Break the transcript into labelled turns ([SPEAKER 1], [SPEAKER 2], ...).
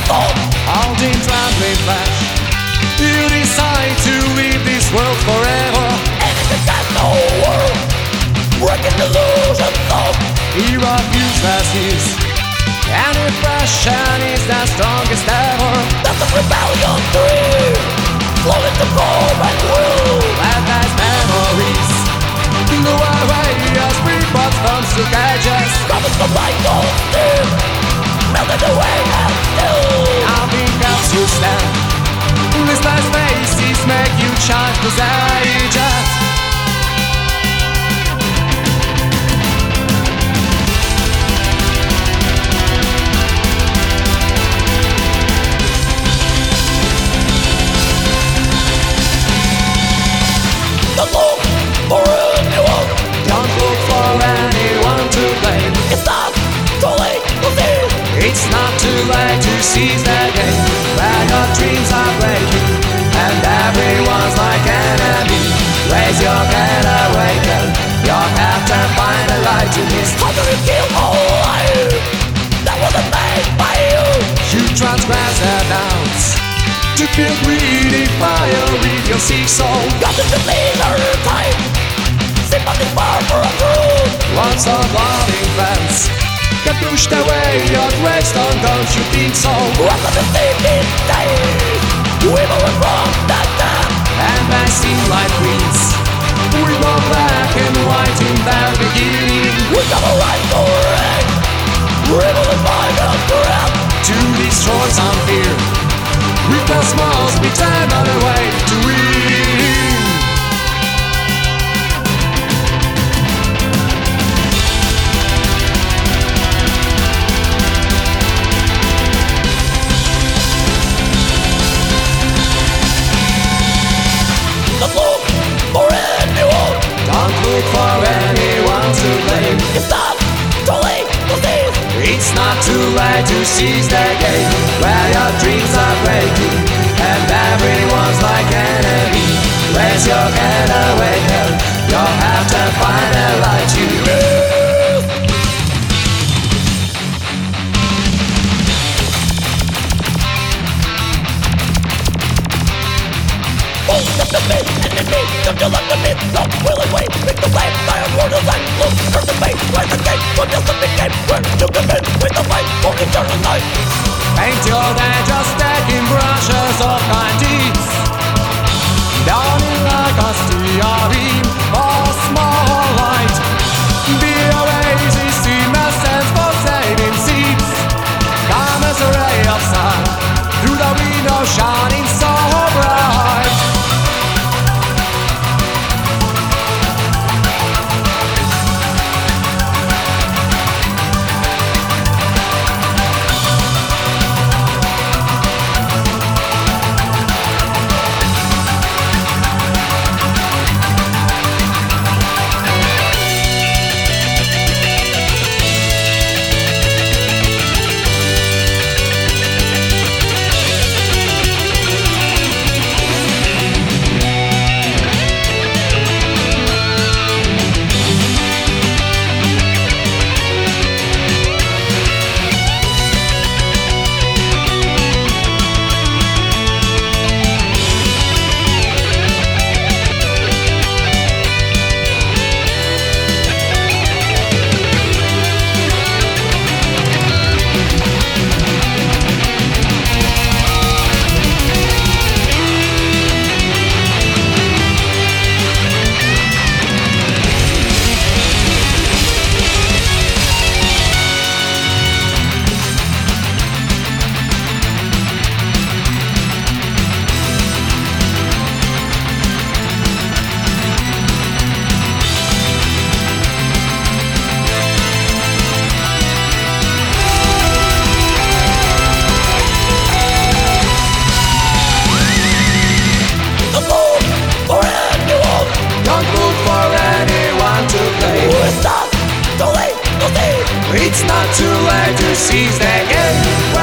[SPEAKER 1] thought. All in trembling flash, you decide to leave this world forever. And if it got no world, breaking illusion thought. Here of useless is, and repression is the strongest ever. That's a rebellion dream, flowing to gold and will. And as memories go away as people comes to cages. Coming from like gold steel, melted away and still. Nothing else you stand. Listless faces make you charge the ages. Don't look for anyone. Don't look for anyone to blame. It's not too late to see. It's not too late to seize the game where your dreams are breaking and everyone's like enemy. Raise your head, awaken your heart and find a light to miss. How do you kill all life that wasn't made by you? You transgress the bounds to feel greedy fire with your sick soul. Got to believe her time. Sympathy far for a truth. Once of loving fans can push away your gravestone, don't you think so? What of the sleeping days, we move from that time. And they seem like queens, we go black and white in their beginning. We got a right to reign, rebel by the breath. To destroy some fear, we must be turned on the way to win. Don't look for anyone. Don't look for anyone to blame. It's not too late to seize. It's not too late to seize the game where your dreams are breaking and everyone's like enemy. Raise your head, awaken your heart and find a light to live. Don't you me, enemy, don't you let them in. Don't really wait, pick the blame, die on world design. Look, turn the bait, rise again, from just a big game where you can win with the fight for eternal night. Paint your day just taking brushes of kind deeds. Down in like a steering or small light. Be a oasis in a sense for saving seeds. Come as a ray of sun through the window shining so bright. It's not too late to seize the game.